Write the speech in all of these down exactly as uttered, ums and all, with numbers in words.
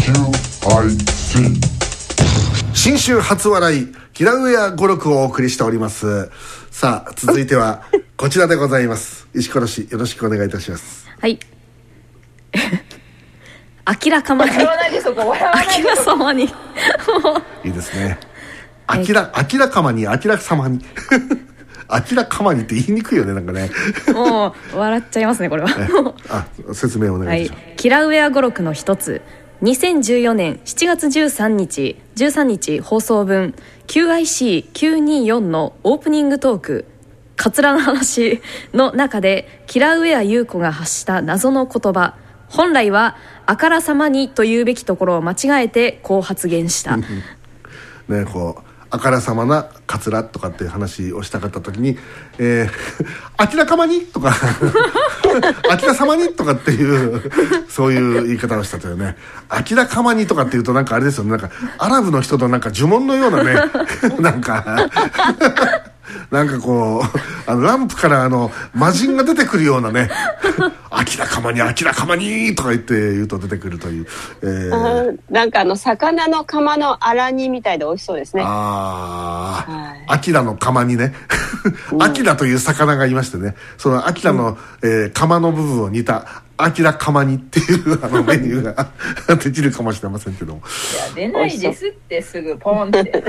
キューアイシー新春初笑いキラウエア語録をお送りしております。さあ続いてはこちらでございます。石ころしよろしくお願いいたします。 はい。明らかまに笑わないでそこ笑わないで明ら様にいいですね。明ら明らかまに明らかまに明らかまにって言いにくいよね、なんかね。 もう笑っちゃいますねこれは。 あ、説明お願いします。 はい、キラウエア語録の一つ、にせんじゅうよねんしちがつじゅうさんにちじゅうさんにち放送分 キューアイシーきゅうにーよん のオープニングトークカツラの話の中で、キラウエア優子が発した謎の言葉、本来はあからさまにと言うべきところを間違えてこう発言したね、 こうあからさまなカツラとかっていう話をしたかった時に、えー、明らかまにとか明らさまにとかっていうそういう言い方をしたというね。明らかまにとかっていうとなんかあれですよね、なんかアラブの人となんか呪文のようなねなんかなんかこうあのランプからあの魔人が出てくるようなね明らかまに明らかまにとか言って言うと出てくるという、えー、 なんかあの魚の釜のあら煮みたいで美味しそうですね。 ああ、アキラの釜にねアキラという魚がいましてね、そのアキラの、うんえー、釜の部分を煮たアキラ釜煮っていうあのメニューができるかもしれませんけども、 いや出ないですってすぐポンって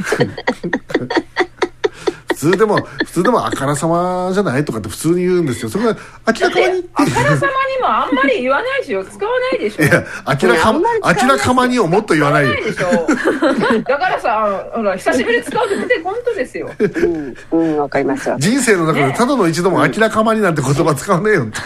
普通でも普通でもあからさまじゃないとかって普通に言うんですよ。それが明らかまにってあからさまにもあんまり言わないでしょ、使わないでしょ。 いや明らか明らかまにをもっと言わないよ。 でしょだからさ、ほら久しぶりに使うと出てこんとですよ。 うんうんわかりますよ。 人生の中でただの一度も明らかまになんて言葉使わねえよって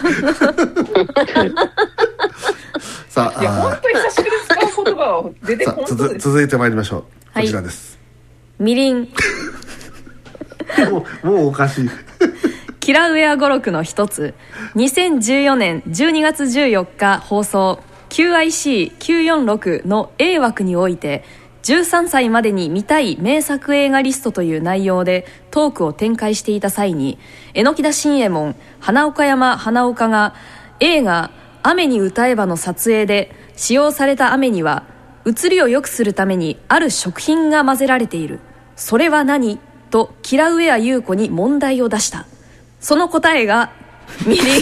さあ、 いや本当に久しぶりに使う言葉を出てこんとです。 続いてまいりましょう。こちらです、 はい、みりんもう、もうおかしいキラウエア語録の一つ、にせんじゅうよねんじゅうにがつじゅうよっか放送 キューアイシーきゅうよんろく の A 枠において、じゅうさんさいまでに見たい名作映画リストという内容でトークを展開していた際に、榎田新右衛門、花岡山花岡が映画雨に歌えばの撮影で使用された雨には写りを良くするためにある食品が混ぜられている、それは何とキラウエア優子に問題を出した。その答えがみりん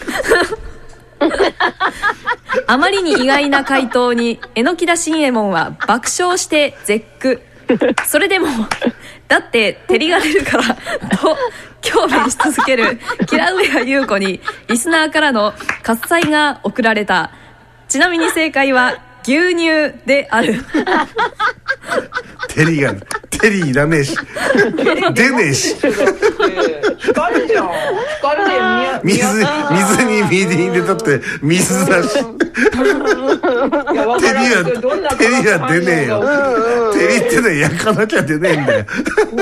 あまりに意外な回答に榎田新右衛門は爆笑して絶句。それでもだって照りが出るからと強弁し続けるキラウエア優子にリスナーからの喝采が送られた。ちなみに正解は牛乳である。 テリーがテリーいらねえし出ねえし光るじゃん、光るで水水にみりん入れたって水だしテリはテリは出ねえよ。テリってのは焼かなきゃ出ねえんだよ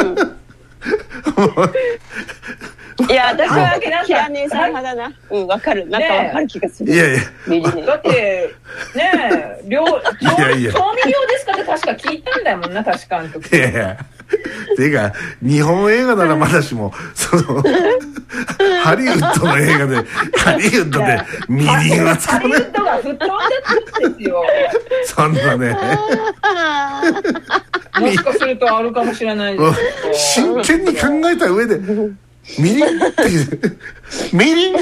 いや私はキラ姉さん派だな。うんわかる、なんかわかる気がする。 いやいやだってねえ料調味料ですかって確か聞いたんだもんな、確かあの時。 いやいやていうか日本映画ならまだしもそのハリウッドの映画でハリウッドでみりんは使わない。ハリウッドが吹っ飛んでたんですよそんなねもしかするとあるかもしれないですけど、 真剣に考えた上でみりんっていうみりん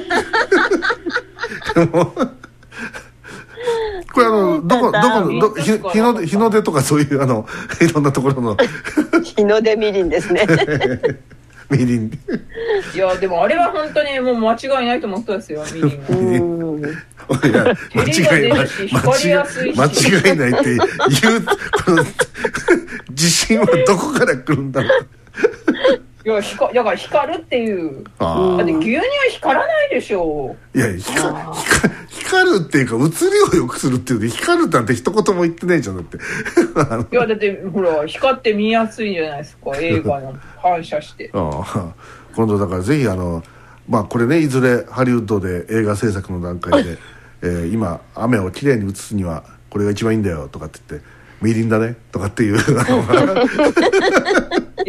これあのどこどこど日日の日の出とかそういうあのいろんなところの日の出みりんですねみりん。 いやでもあれは本当にもう間違いないと思ったんですよ、みりんは。 いや間違いない間違いないっていうこの自信はどこから来るんだろう。 いや光だから光るっていう。だって牛乳は光らないでしょう。 いや光光るっていうか映りを良くするっていうで、光るなんて一言も言ってないじゃんだっていやだってほら光って見やすいじゃないですか、映画の反射してああ今度だからぜひあのまあこれねいずれハリウッドで映画制作の段階で、えー、今雨をきれいに映すにはこれが一番いいんだよとかって言ってみりんだねとかっていうい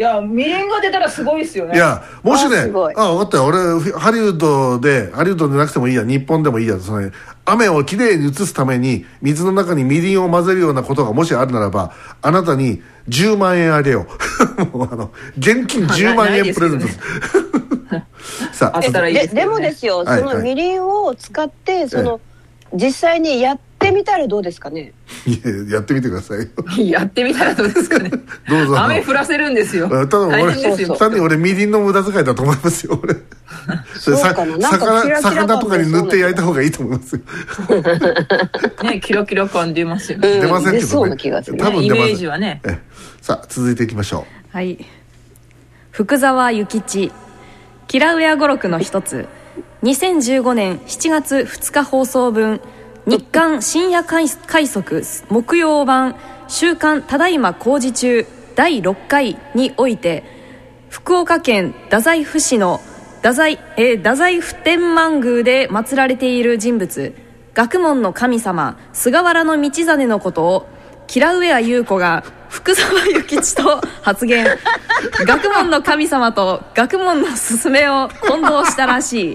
いやみりんが出たらすごいですよね。 いやもしね、ああ、すごい分かったよ、俺ハリウッドでハリウッドでなくてもいいや、日本でもいいや、その、ね、雨をきれいに移すために水の中にみりんを混ぜるようなことがもしあるならば、あなたにじゅうまんえんあげようもうあの現金じゅうまんえんプレゼントですさああったらいいですけどねででもですよ、 はいそのみりんを使ってその、実際にやってみたらどうですかね。 いややってみてくださいよやってみたらどうですかね。 どうぞ雨降らせるんですよ。 ただ俺大変ですよ。 単に俺みりんの無駄遣いだと思いますよ俺それそうかな、なんか魚キラキラ感魚とかに塗って焼いた方がいいと思いますよね、キラキラ感出ますよね。 うん出ませんけどね、 出そうな気がするね多分出ませんイメージはね。 えさあ続いていきましょはい、福沢諭吉、キラウエア語録の一つ、にせんじゅうごねんしちがつふつか放送分、日刊深夜快速木曜版週刊ただいま工事中だいろっかいにおいて、福岡県太宰府市の太宰、えー、太宰府天満宮で祀られている人物、学問の神様菅原道真のことをキラウエア優子が福沢諭吉と発言学問の神様と学問の勧めを混同したらしい。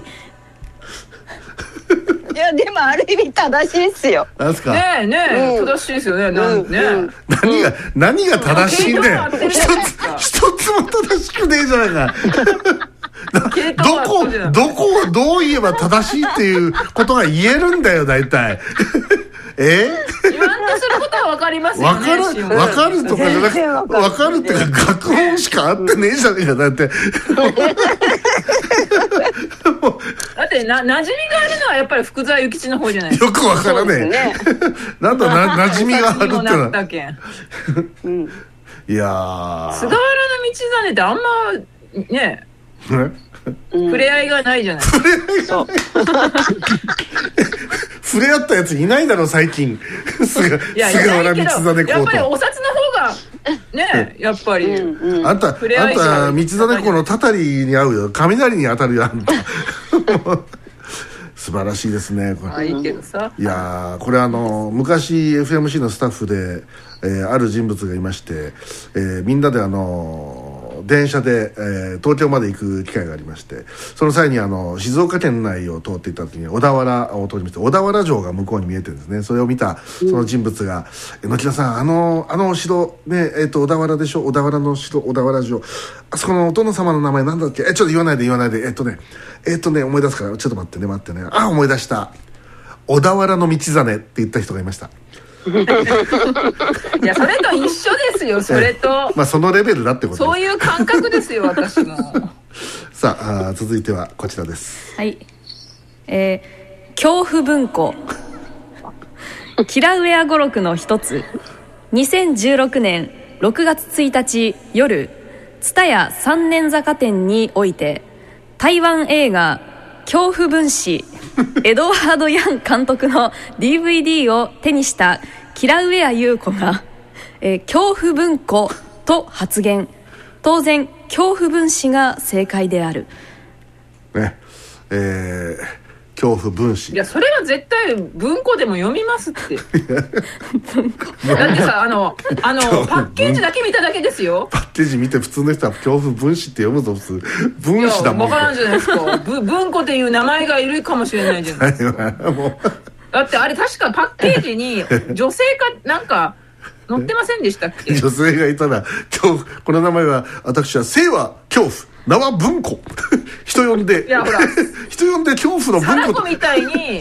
いやでもある意味正しいですよ。 う。なんすか、 ねえねえ、 うん正しいですよね。なんね、 うんうん何が、何が正しいんだよ。 うん一つ一つも正しくねえじゃないか系ど統はこそうじゃないどこをどう言えば正しいっていうことが言えるんだよ大体え言わんとすることは分かりますよね。 わかるシオンわかるとかじゃなくて全然わかるわかるっていうか学問しかあってねえじゃねえかだってだってな馴染みがあるのはやっぱり福沢諭吉の方じゃないですか。 よくわからねえ、 そうですねなんだな馴染みがあるってもなのはったけん。 うんいやー菅原道真ってあんまねね触れ合いがないじゃない。 そう触れ合ったやついないだろ最近菅いや菅原道真公やっぱりとお札の方がねやっぱり、 うんうんあんた、あん触れ合いじゃた、 ない道真公のたたりに合うよ。雷に当たるよ、あんた。素晴らしいですね、これ。 あいいけどさ。 いやー、これあの、昔 エフエムシー のスタッフで、えーある人物がいまして、えーみんなであの、電車で、えー東京まで行く機会がありまして、その際にあの、静岡県内を通っていった時に、小田原を通りまして、小田原城が向こうに見えてるんですね。それを見た、その人物が、え野木田さん、あの、あのお城、ね、えっ、と、小田原でしょ小田原の城、小田原城。あそこのお殿様の名前なんだっけえ、ちょっと言わないで言わないで。えっとね、えっとね、思い出すから、ちょっと待ってね、待ってね。あ、思い出した。小田原の道真って言った人がいました。 いやそれと一緒ですよ。それとまあそのレベルだってことです。 そういう感覚ですよ私も。 さあ、あ続いてはこちらです。 はい、えー、恐怖文庫キラウエア語録の一つ、にせんじゅうろくねんろくがつついたち夜、蔦屋三年坂店において台湾映画恐怖分子エドワード・ヤン監督の ディーブイディー を手にしたキラウエア優子が、えー、恐怖文庫と発言。当然恐怖分子が正解である。 ね、えー恐怖分子。 いやそれは絶対文庫でも読みますって文庫だってさあのあのパッケージだけ見ただけですよ。 パッケージ見て普通の人は恐怖分子って読むぞ普通。分子だもん。 いや分からんじゃないですか。ぶ文庫っていう名前がいるかもしれないじゃないですか。 もうだってあれ確かパッケージに女性かなんか載ってませんでしたっけ。 女性がいたら恐怖、この名前は私は生は恐怖、名は文庫人呼んでいやほら人呼んで恐怖の文庫貞子みたいに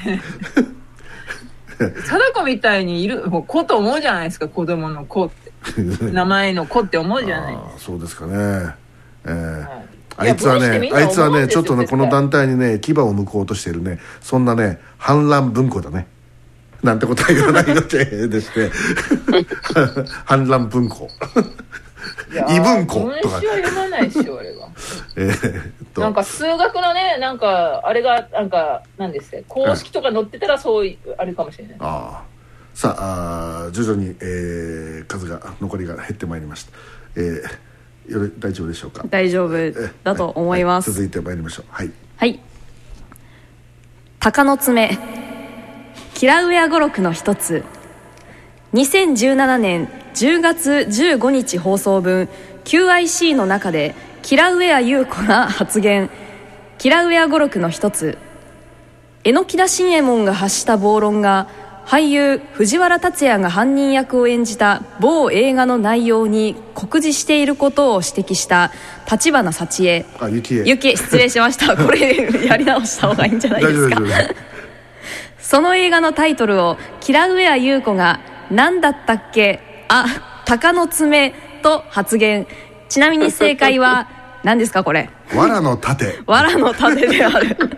貞子みたいにいる子と思うじゃないですか。子供の子って名前の子って思うじゃないですか。 あそうですかね、えーはいあいつはね、あいつはね、ちょっとね、 絶対この団体にね、牙を向こうとしているね、そんなね、反乱文庫だね。なんてことは言わない予定でして、反乱文庫。異文庫とか。 文章は読まないでしょ、あれは。 えーっとなんか数学のね、なんか、あれが、なんか、なんですね、公式とか載ってたらそういう、あれかもしれない。 ああさあ、あ徐々に、えー数が、残りが減ってまいりました。えーよろ大丈夫でしょうか。 大丈夫だと思います。 はい、続いてまいりましょう。はい。 はい。鷹の爪キラウエア語録の一つ、にせんじゅうななねんじゅうがつじゅうごにち放送分、 キューアイシー の中でキラウエア優子が発言。キラウエア語録の一つ、榎田信右衛門が発した暴論が俳優藤原竜也が犯人役を演じた某映画の内容に酷似していることを指摘した立花幸恵。 あ、ゆきえ。 ゆきえ、失礼しました。これやり直した方がいいんじゃないですか。 大丈夫大丈その映画のタイトルをキラウエア優子が何だったっけ、あ、鷹の爪と発言。ちなみに正解は何ですかこれ。 藁の盾。 藁の盾である。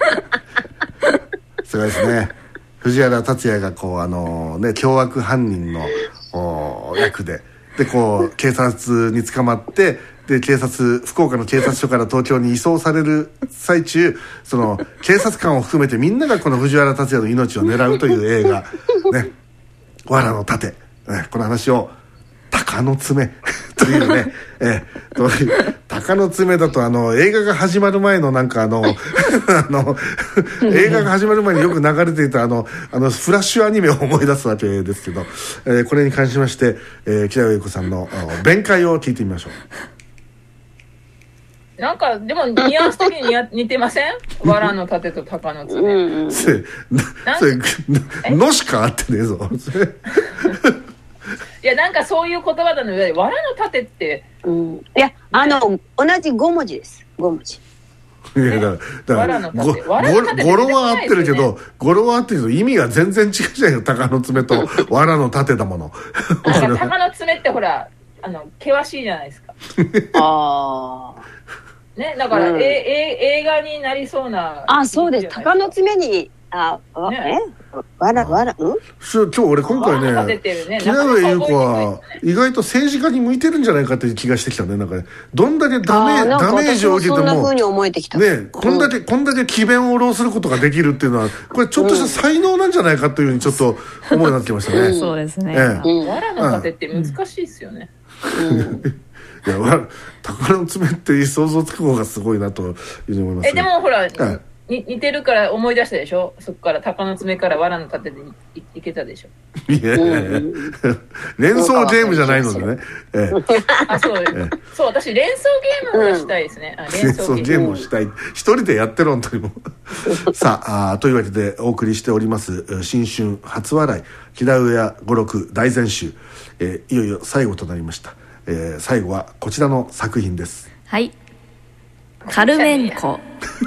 すごいですね。藤原竜也がこうあのね凶悪犯人の役ででこう警察に捕まってで警察福岡の警察署から東京に移送される最中その警察官を含めてみんながこの藤原竜也の命を狙うという映画ね藁の盾、ね、この話を鷹の爪というね、えー、鷹の爪だとあの映画が始まる前のなんかあのあの映画が始まる前によく流れていたあのあのフラッシュアニメを思い出すわけですけど、えー、これに関しまして、えー、木田優子さんの弁解を聞いてみましょう。なんかでもニュアンス的に似てません？藁の盾と鷹の爪。うんうん、それそれのしか合ってねえぞ。 いやなんかそういう言葉なので藁の盾って、 うん、いやあの同じご文字ですご文字。 いやだからだから語呂は合ってるけど語呂は合ってるけど意味が全然違うじゃないよ。鷹の爪と藁の盾だもの。 鷹の爪ってほらあの険しいじゃないですか。ああ。ねだから、うん、ええ映画になりそうな。 あそうです。鷹の爪にあねえ。わらわらうん今日俺今回ね木田上優子は意外と政治家に向いてるんじゃないかっていう気がしてきたね。なんかねどんだけダメダメージを受けてもねこんだけこんだけ詭弁を浪することができるっていうのはこれちょっとした才能なんじゃないかというふうにちょっと思いになってきましたね。 そうですね。 わらの盾って難しいですよね。 いや鷹の爪って想像つく方がすごいなというふうに思います。 えでもほら。に似てるから思い出したでしょ。そこから鷹の爪から藁の盾で い, いけたでしょ。いやいやいや連想ゲームじゃないのでね。ええ、 あそう、ええ、そう私連想ゲームをしたいですね。うん、あ連想ゲームをしたい。一人でやってる本当にも。さああというわけでお送りしております新春初笑い木田上谷語録大全集、えー、いよいよ最後となりました。えー、最後はこちらの作品です。 はい。カルメンコ。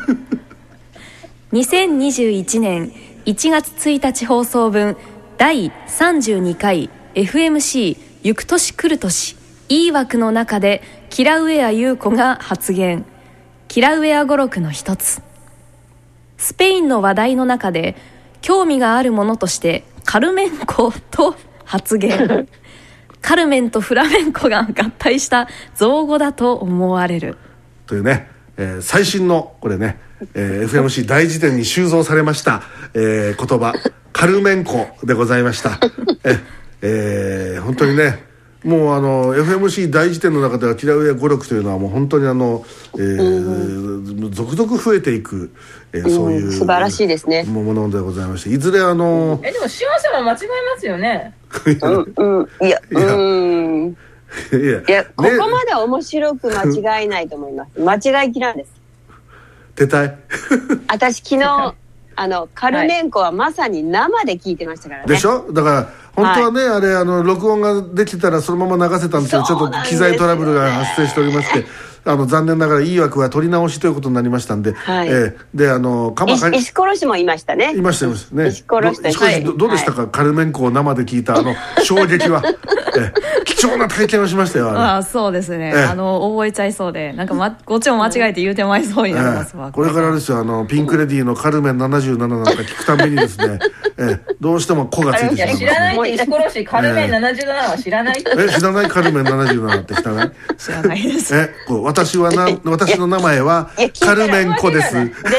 にせんにじゅういちねんいちがつついたち放送分だいさんじゅうにかい エフエムシー ゆく年来る年いい枠の中でキラウエア優子が発言。キラウエア語録の一つ、スペインの話題の中で興味があるものとしてカルメンコと発言。カルメンとフラメンコが合体した造語だと思われるというね、えー、最新のこれねえー、エフエムシー 大辞典に収蔵されました、えー、言葉カルメンコでございました。え、えー、本当にねもうあの エフエムシー 大辞典の中ではキラウエア語録というのはもう本当にあの、えー、続々増えていく、えー、そういう、うん、 素晴らしいですねものでございましていずれあのえでも幸せも間違えますよね。 うんうんいやうんいや, いやここまで面白く間違えないと思います。間違いきらんです。 出たい私昨日あのカルメンコはまさに生で聞いてましたからね。 でしょ。だから本当はね、はい、あれあの録音ができてたらそのまま流せたんですけどちょっと機材トラブルが発生しておりましてあの残念ながらいい枠は取り直しということになりましたんで、はいえー、であのかまか石ころしもいましたね。 いましたいましたね。 石ころしと、 はい、ど, どうでしたか、はい、カルメンコを生で聞いたあの衝撃は、えー、貴重な体験をしましたよ。あれあそうですね、えー、あの覚えちゃいそうでなんか、ま、こっちも間違えて言うてまいそうになりますわ、 えー、これからですよあのピンクレディーのカルメンななじゅうなななんか聞くたびにですね、えー、どうしても子がついてしまいます、ね、 知らないって石ころしカルメンななじゅうななは知らない、えー、 え知らないカルメンななじゅうななって知らない知らないです。 えこう私はな私の名前はカルメンコです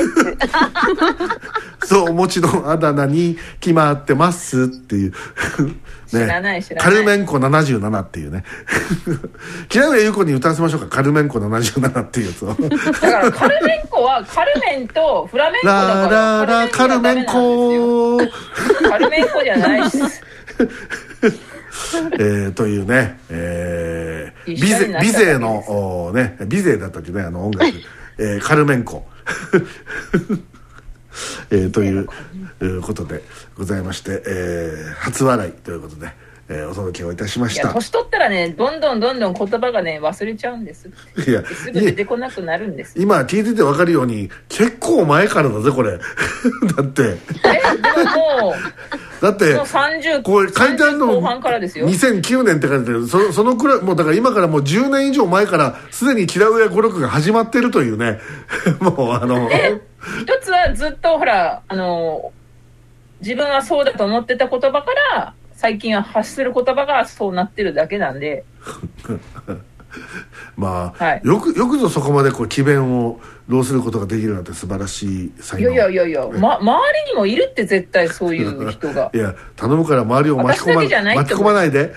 そうお持ちのあだ名に決まってますっていう、ね、 知らない知らないカルメンコななじゅうななっていうね木上優子に歌わせましょうか、カルメンコななじゅうななっていうやつをだからカルメンコはカルメンとフラメンコだからラララカルメンコカルメンコじゃないしえー、というね、えー、ビゼビゼのねビゼだったっけね、あの音楽、えー、カルメンコえー、ということでございまして、えー、初笑いということで、えー、お届けをいたしました。 いや年取ったらね、どんどんどんどん言葉がね忘れちゃうんです。いやすぐ出てこなくなるんです。 今聞いてて分かるように結構前からだぜこれだってえでももうだってもうさんじゅうこれ書いてあるの後半からですよ。 にせんきゅうねんって書いてある。そ, そのくらいもうだから今からもうじゅうねん以上前からすでにキラウエア語録が始まってるというねもうあの一つはずっとほらあの自分はそうだと思ってた言葉から最近は発する言葉がそうなってるだけなんでまあ、 はい、 よくよくぞそこまでこう詭弁を弄することができるなんて素晴らしい才能。 いやいやいやいや、ま、周りにもいるって絶対そういう人がいや頼むから周りを巻き込ま、巻き込まないで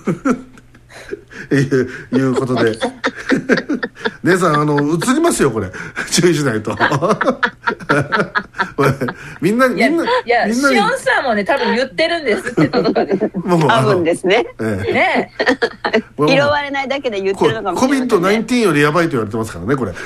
いういうことで姉さんあの映りますよこれ注意しないとみんなみんないやシオンさんもね多分言ってるんですってどっかで多分ですね、 ええ、 ね拾われないだけで言ってるのかもしれませんね。 コビッドナインティーン よりやばいと言われてますからねこれ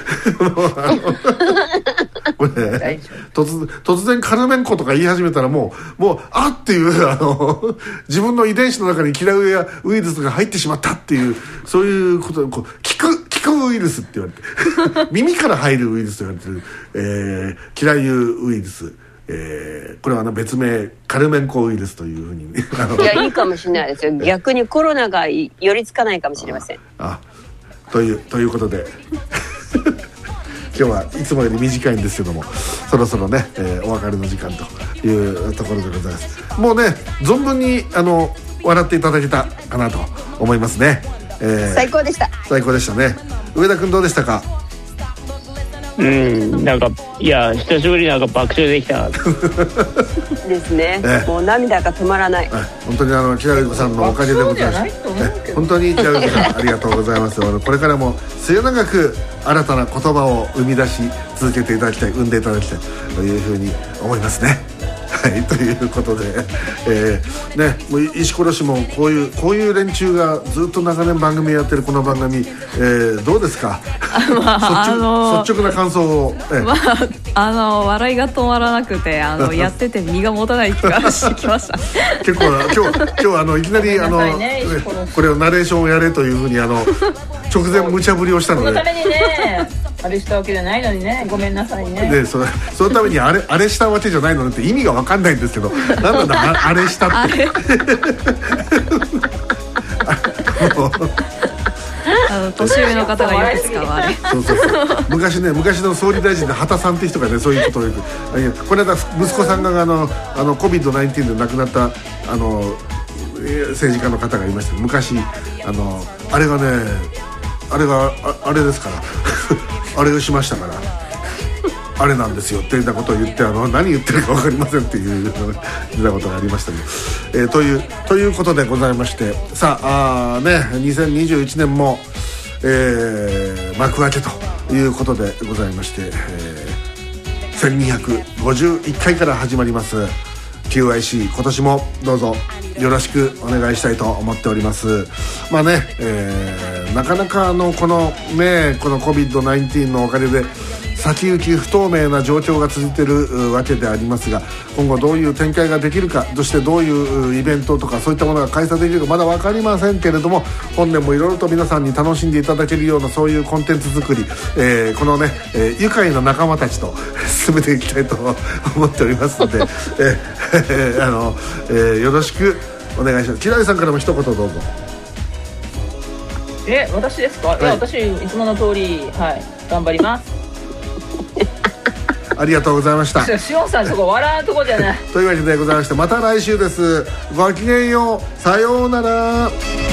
これ突, 突然カルメンコとか言い始めたらもうもうあっていうあの自分の遺伝子の中にキラウエアウイルスが入ってしまったっていうそういうことをこう聞く聞くウイルスって言われて耳から入るウイルスと言われてる、えー、キラユウイルス、えー、これはあの別名カルメンコウイルスというふうにいやいいかもしれないですよ。逆にコロナが寄りつかないかもしれません。 ああというということで今日はいつもより短いんですけどもそろそろね、えー、お別れの時間というところでございます。もうね存分にあの笑っていただけたかなと思いますね、えー、 最高でした最高でしたね。上田君どうでしたか？ うんなんかいや久しぶりになんか爆笑できたですね、 えもう涙が止まらない、 本当にあのキラウエさんのおかげでございます。本当にキラウエさんありがとうございますこれからも末永く新たな言葉を生み出し続けていただきたい、生んでいただきたいというふうに思いますね。はいということで、えー、ねもう石ころしもこういうこういう連中がずっと長年番組やってるこの番組、えー、どうですか？まあ、率, 直あのー、率直な感想を、えーまあ、あの笑いが止まらなくてあのやってて身が持たない気がしてきました結構今日今日あのいきなりあの、ね、これをナレーションをやれというふうにあの直前無茶ぶりをしたのでそのためにねあれしたわけじゃないのにねごめんなさいね。 で そ, そのためにあれあれしたわけじゃないのって意味が分かんないんですけど何なんだ あ, あれしたってあの年上の方がよく使うあれそうそうそう昔ね昔の総理大臣で畑さんって人がねそういうことをよくこの間息子さんがあのあの コビッドナインティーン で亡くなったあの政治家の方がいました。昔あのあれがねあれが あ, あれですからあれをしましたからあれなんですよっていうようなことを言ってあの何言ってるか分かりませんっていうようなことがありましたけど、えー、というということでございましてさああねにせんにじゅういちねんも、えー、幕開けということでございまして、えー、せんにひゃくごじゅういっかいから始まります キューアイシー 今年もどうぞよろしくお願いしたいと思っております。まあね、えー、なかなかあのこのねこの コビッドナインティーン のおかげで先行き不透明な状況が続いているわけでありますが今後どういう展開ができるかそしてどういうイベントとかそういったものが開催できるかまだ分かりませんけれども本年もいろいろと皆さんに楽しんでいただけるようなそういうコンテンツ作り、えー、このね、えー、愉快な仲間たちと進めていきたいと思っておりますので、えー、あの、えー、よろしくお願いします。キライさんからも一言どうぞ。 え私ですか？はい、いや私いつもの通りはい頑張りますありがとうございました。 しおんさんそこ笑うとこじゃないというわけでございましてまた来週です。ごきげんようさようなら。